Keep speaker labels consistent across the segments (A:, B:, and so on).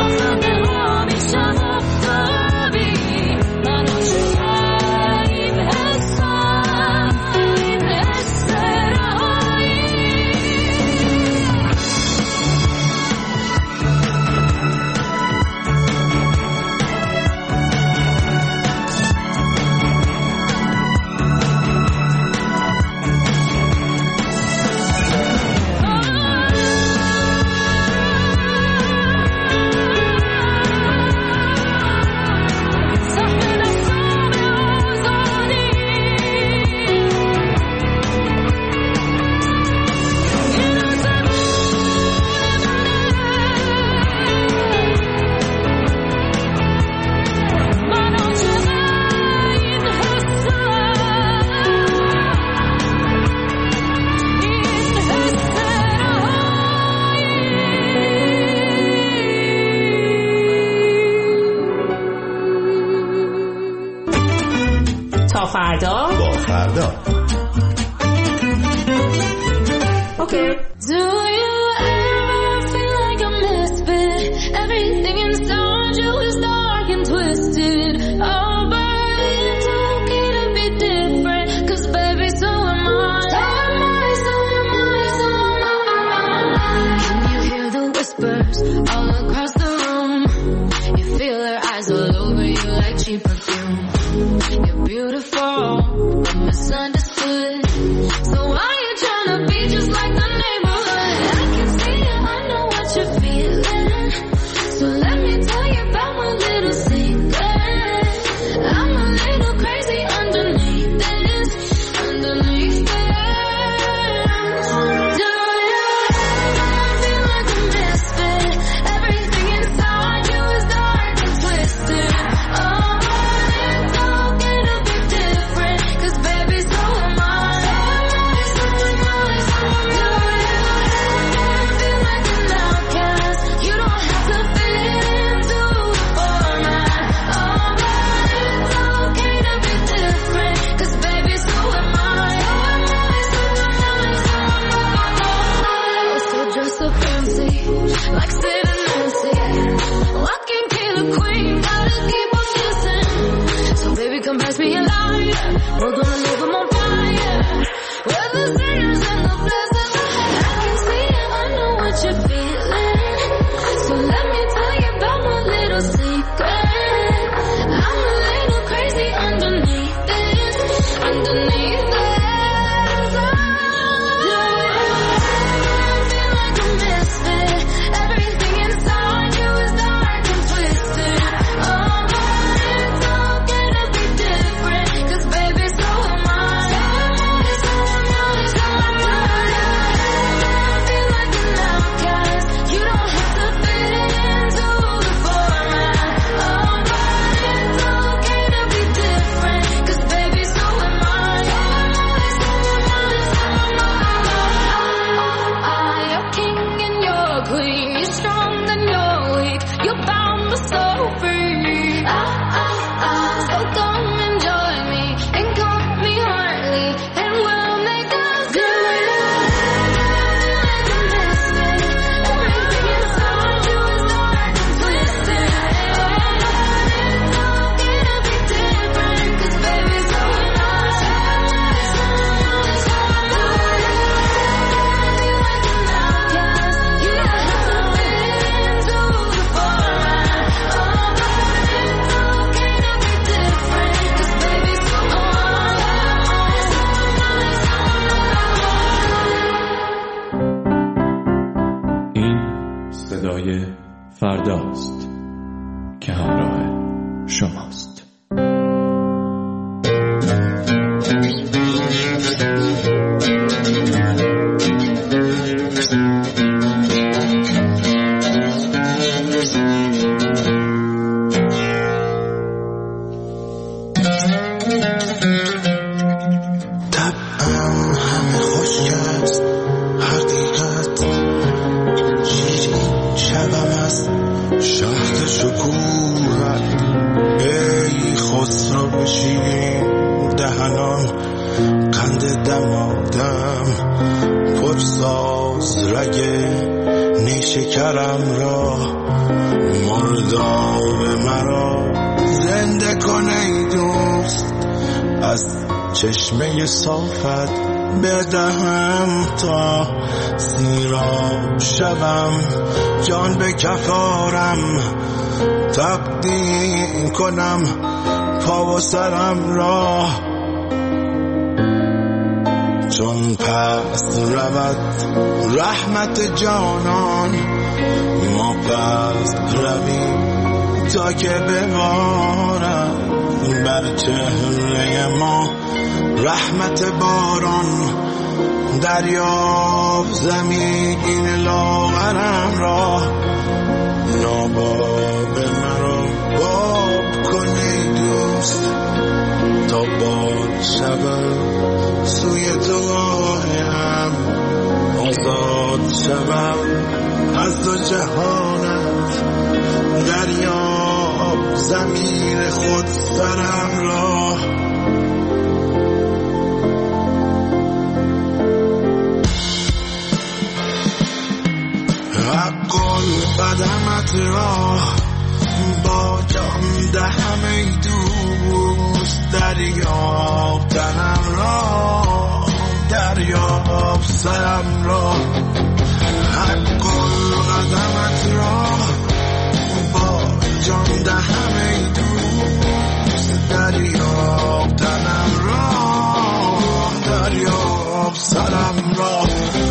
A: فردا
B: با فردا.
A: اوکی.
C: Do you ever feel like a misfit? Everything inside you is dark and twisted. Oh, but it's okay to be different, 'cause baby, so am I. So am I, so am I, so am I. Can you hear the whispers all across the room? You feel their eyes all over you like cheap perfume. You're beautiful, but misunderstood. So why you tryna be just like the neighborhood? I can see it, I know what you're feeling. So let me tell you about my little secret. I'm a little crazy underneath this, underneath this. Do you ever feel like a misfit? Everything inside you is dark and twisted. Oh, like Sid and Nancy, walking king and queen, gotta keep on kissing. So baby, come pass me a lighter, we're gonna leave them on fire. We're the sinners and the blessings. I can see it, I know what you're feeling. So let me tell you about my little secret. I'm a little crazy underneath this, underneath this.
D: فرداست که همراه شماست.
E: پرساز رگ نیشکرم را
B: از چشمه صافت بدهم تا سیراب شوم، جان به کفارم تقدیم کنم پا و سرم را، چون پس رود رحمت جانان ما پس رویم تا که ببارد بر چهره ما رحمت باران. دریاب زمین لاغرم را، ناباب مرا باب کنی دوست تا باد شوم سوی تو آیم، آزاد شوم از دو جهانت. دریاب زمین خود سرم را، حق قدمت را با جان دهم ای دوست. دریاب تنم را، دریاب سرم را، حق قدمت را با جان دهم ای دوست. دریاب تنم را، دریاب سرم را،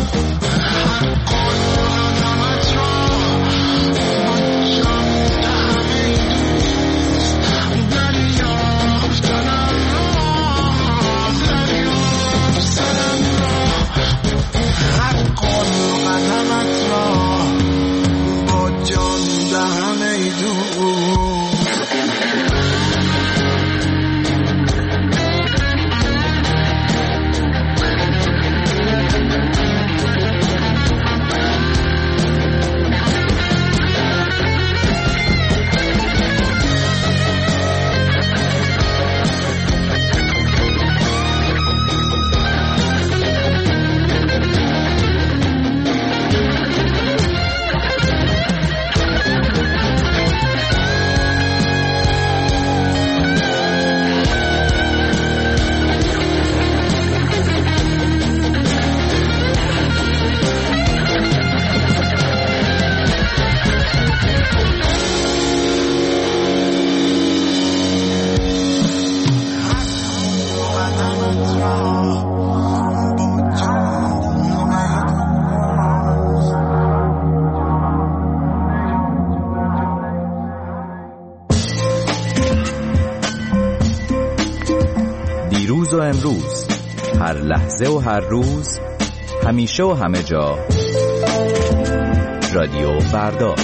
E: دیروز و امروز، هر لحظه و هر روز، همیشه و همه جا، رادیو فردا.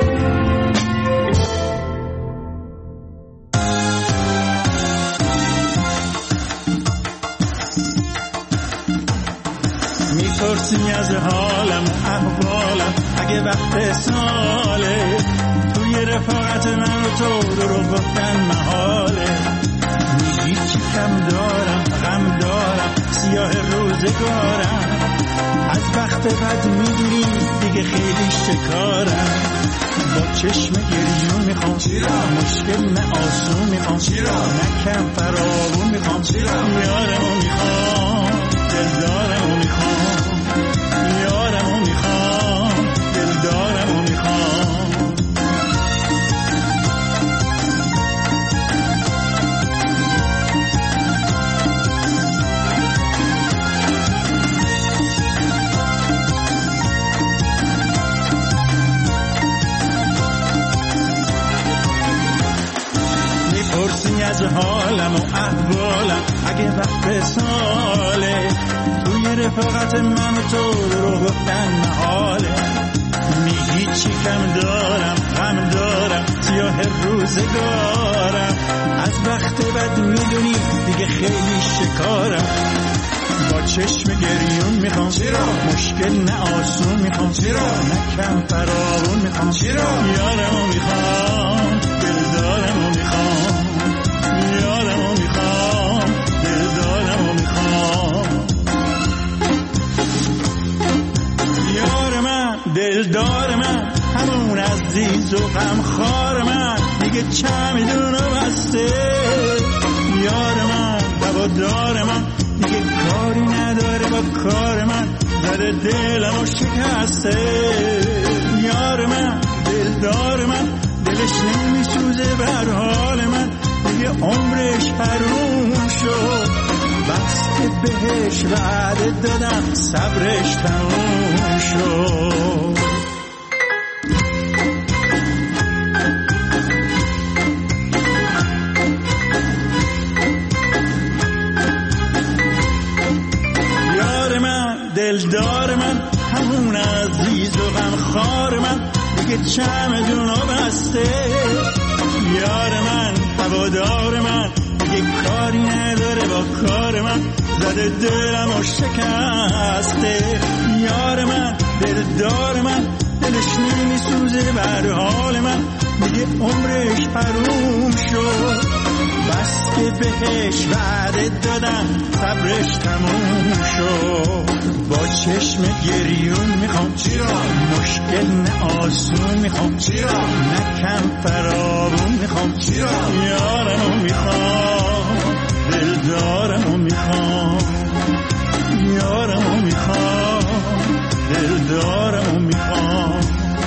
F: میپرسی از حالم و احوالم، اگه وقت ساله توی رفاقت من و تو دروغ گفتن محاله. میگی چی کم دارم، غم دارم، سیاه روزگارم، از وقت بد میدونی دیگه خیلی شکارم. با چشم گریون میخوام، مشکل نه آسون میخوام، نه کم فراغون میخوام، یارمو میخوام، دلدارمو میخوام، یارمو میخوام، دلدارمو میخوام. میپرسی از حالم و احوالم، اگه وقت ساله توی رفاقت من و تو رو گفتن محاله. میگی چی کم دارم، غم دارم، سیاه روزگارم، از وقت بد میدونی دیگه خیلی شکارم. با چشم گریون میخوام، مشکل نه آسون میخوام، نه کم فراغون میخوام، یارمو میخوام، دلدارمو میخوام، یارمو میخوام، دلدارمو میخوام. یار من، دلدار من، همون عزیز و غمخوار من، دیگه چمدونو بسته. یار من، هوادار من، دیگه کاری نداره با کار من، زده دلمو شکسته. یار من دلدار من، دلش نمیسوزه بر حال من، دیگه عمرش حروم شد، بس که بهش وعده دادم صبرش تموم شد. یار من دلدار من، همون عزیز و غمخوار من، دیگه چمدونو بسته. یار من هوادار من، دیگه کاری نداره با کار من، زده دلمو شکسته. یار من دلدار من، دلش نمیسوزه بر حال من، دیگه عمرش حروم شد، بس که بهش وعده دادم صبرش تموم شد. با چشم گریون میخوام چرا، مشکل نه آسون میخوام چرا، نه کم فرابون میخوام چرا. یارمو میخوام دلدارمو میخوام، یارمو میخوام دلدارمو میخوام.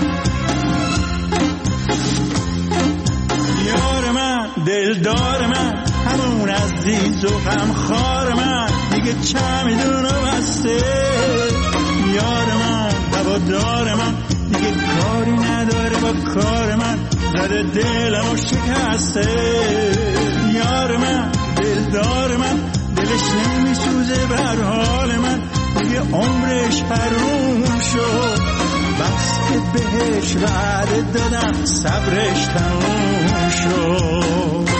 F: یار من دلدار من، همون عزیز و غمخوار من، دیگه چمدونو بسته. یار من هوادار من، دیگه کاری نداره با کار من، زده دلمو شکسته. یار من دلدار من، دلش نمیسوزه بر حال من، دیگه عمرش حروم شد، بس که بهش وعده دادم صبرش تموم شد.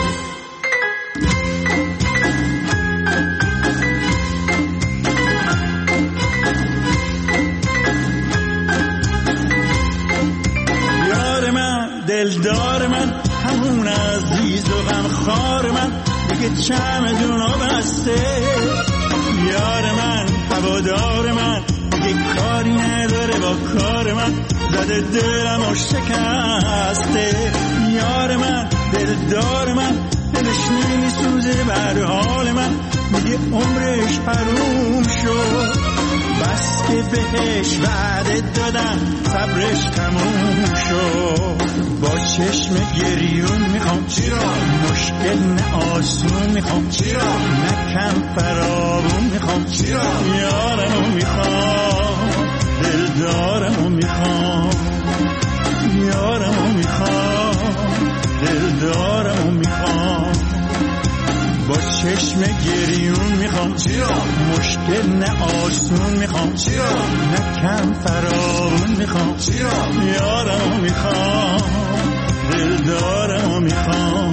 F: یار من دلدار من، همون عزیز و غمخوار من، دیگه چمدونو بسته. یار من هوادار من، دیگه کاری نداره با کار من، زده دلمو شکسته. یار من دلدار من، دلش نمیسوزه بر حال من، دیگه عمرش حروم شد، بس که بهش وعده دادم صبرش تموم شد. با چشم گریون میخوام چرا، مشکل نه آسون میخوام چرا، نه کم فرابون میخوام چرا. یارمو میخوام دلدارمو میخوام، یارمو میخوام دلدارمو میخوام. با چشم گریون میخوام چرا، مشکل نه آسون میخوام چرا، نه کم فرابون میخوام چرا. یارمو میخوام دلدارمو میخوام،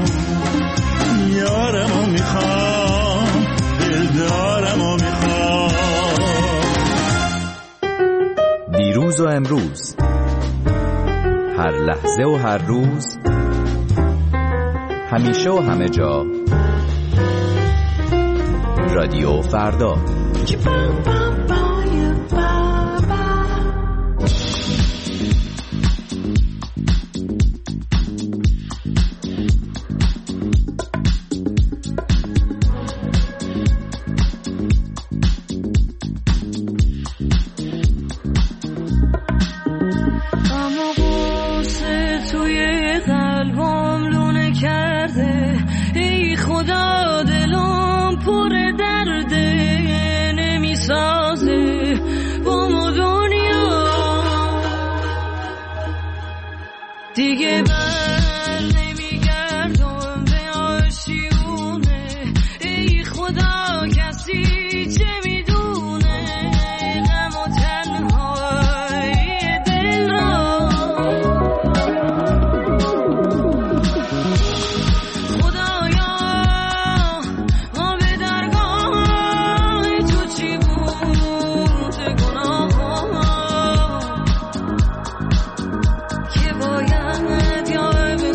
F: یارمو میخوام دلدارمو میخوام.
E: دیروز و امروز، هر لحظه و هر روز، همیشه و همه جا، رادیو فردا.
C: دیگه بر نمیگردم به آشیونه، ای خدا کسی چه میدونه غم و تنهایی دل را. خدایا ما به درگاه تو چی بود گناه که باید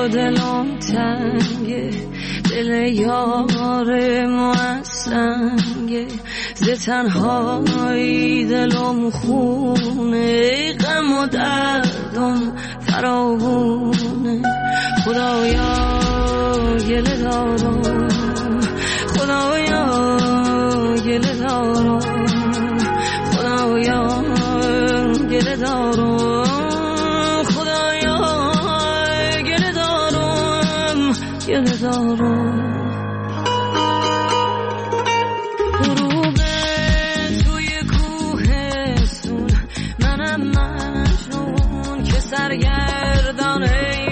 C: دلم تنگه، دل یار ما سنگه، ز تنهایی دلم خونه، غم و دردم فراوونه. خدایا گله دارم، خدایا گله دارم، خدایا گله دارم، خدایا گله دارم، گله دارم. غروب توی کوهستون، منم مجنون که سرگردان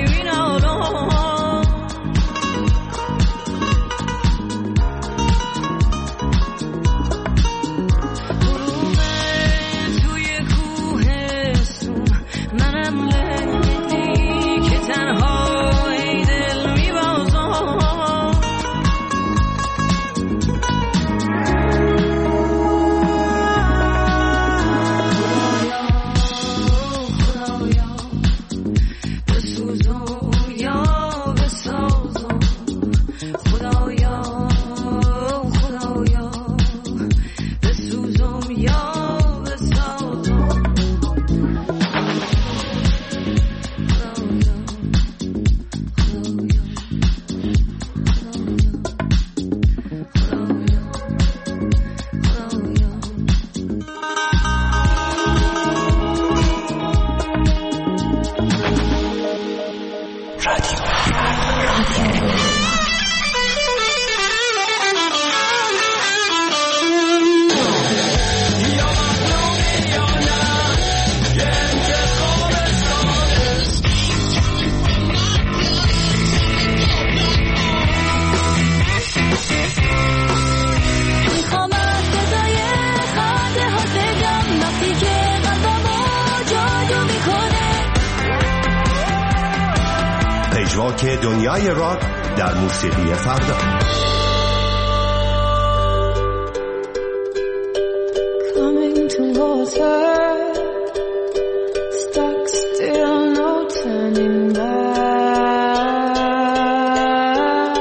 G: که دنیای راک در موسیقی فردا.
C: Coming to water, stuck still, no turning back.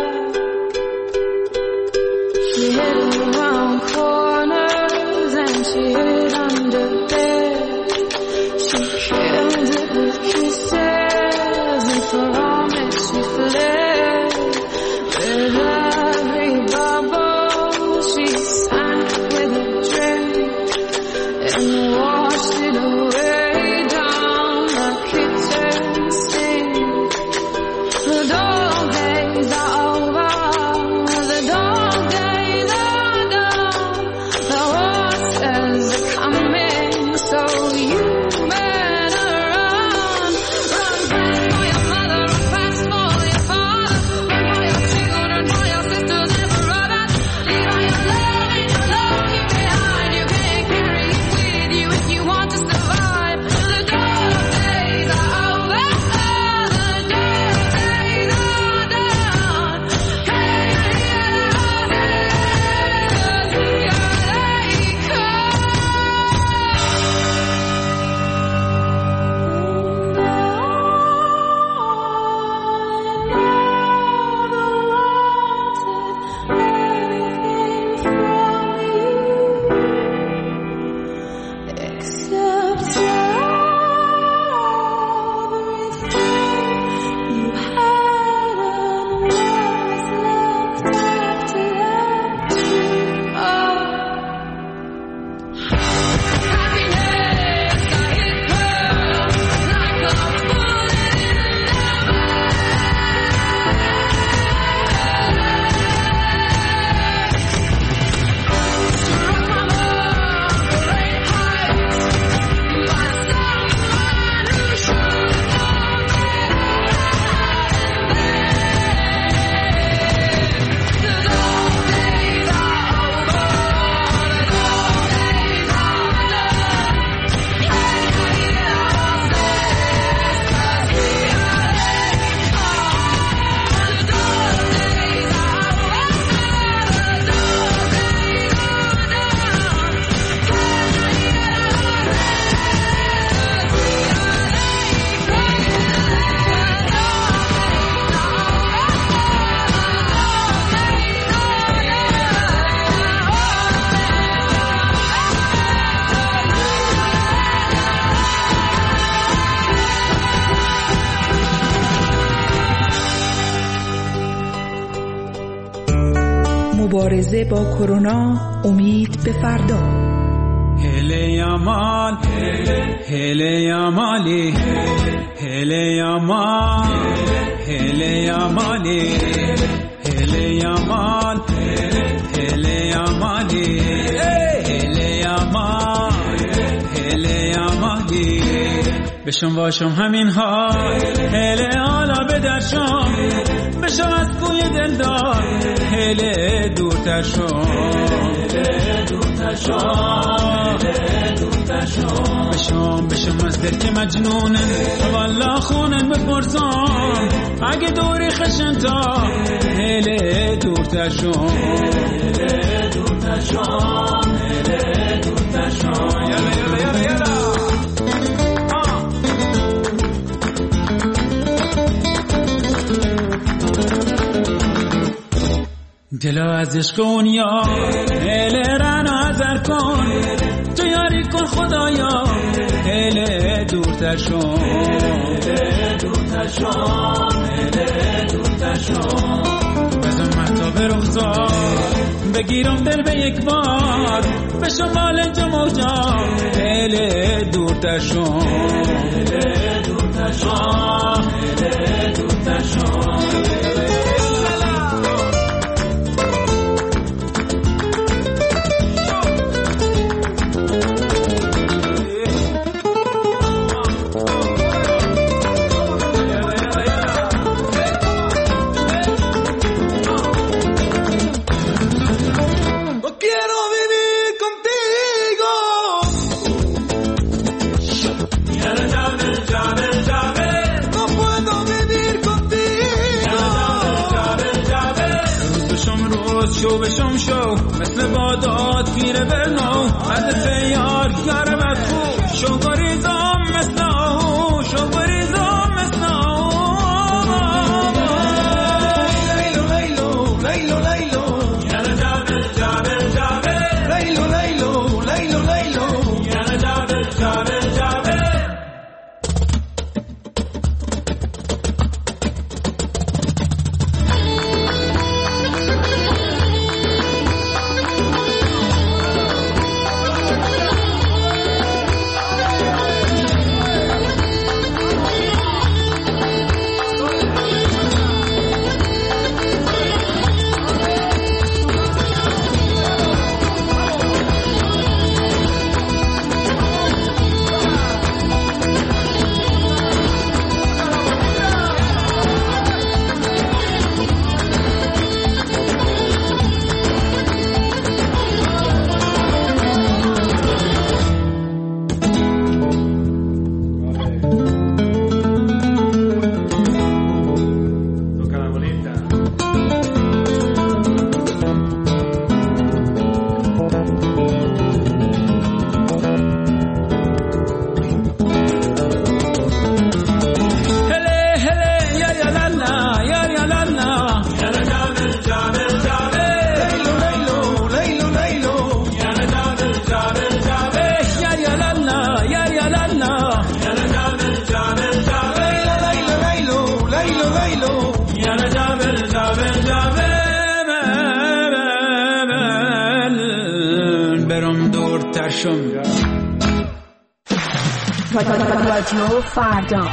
C: She hid around corners and she hid under bed. She killed it with kisses and for she fled. With every bubble she sank with a drink and washed it away down the kitchen sink.
H: مبارزه با کرونا، امید به فردا.
F: هله یامال هله یامالی هله یامال هله یامالی هله یامال هله یامالی هله یامال هله یامالی بشم واشم همین حال هله حالا بدرشم بشم از کوی دلدار هله دورتر شم هله دورتر شم هله دورتر شم بشم از دل که مجنونه والا خونن بپرسم اگه دوری خشن تا هله دورتر شم هله دورتر شم هله دورتر شم یلا یلا یلا یلا دلا از عشق اونیا هله رنا ازر کن تو یاری کن خدایا هله دورتر شم هله دورتر شم هله دورتر شم بزن محتاب رخزار بگیرم دل به یک بار بشم مال جموجا هله دورتر شم هله دورتر شم هله دورتر شم شو مثل بادات گیره برنو از سیار یارمت خوب شو گریزم مثل آهو شو گریزم مثل آهو لیلو لیلو لیلو لیلو یالا جابل جابل جابل لیلو لیلو لیلو لیلو یالا جابل جابل جابل
A: رادیو فردا.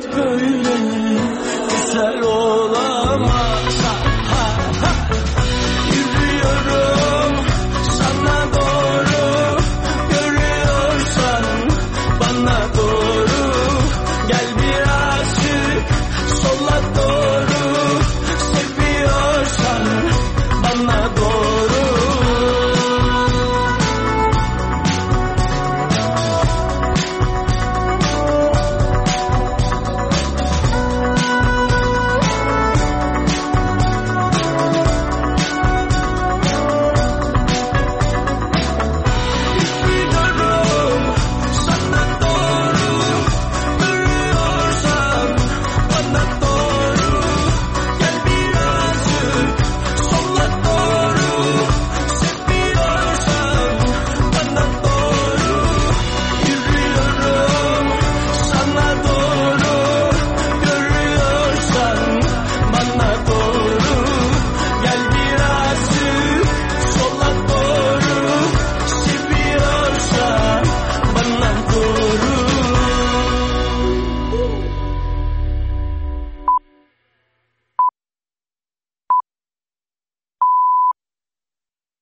F: تویی